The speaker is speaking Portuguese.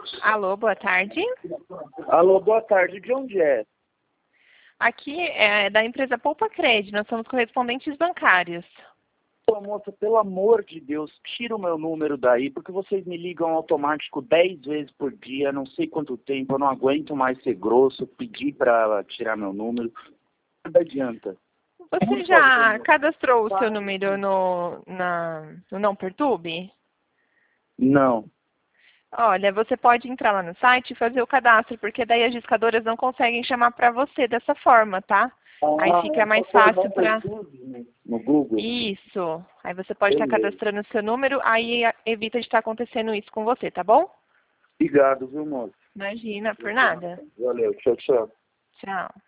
Alô, boa tarde. Alô, boa tarde. De onde é? Aqui é da empresa Poupa Cred, nós somos correspondentes bancários. Ô, moça, pelo amor de Deus, tira o meu número daí, porque vocês me ligam automático 10 vezes por dia, não sei quanto tempo, eu não aguento mais ser grosso, pedir para tirar meu número. Nada adianta. Você já cadastrou o seu número no Não Perturbe? Não. Olha, você pode entrar lá no site e fazer o cadastro, porque daí as discadoras não conseguem chamar para você dessa forma, tá? Aí fica mais fácil para... No Google? Isso. Aí você pode estar Beleza. cadastrando o seu número, aí evita de estar acontecendo isso com você, tá bom? Obrigado, viu, moço? Imagina, por nada. Valeu, tchau, tchau. Tchau.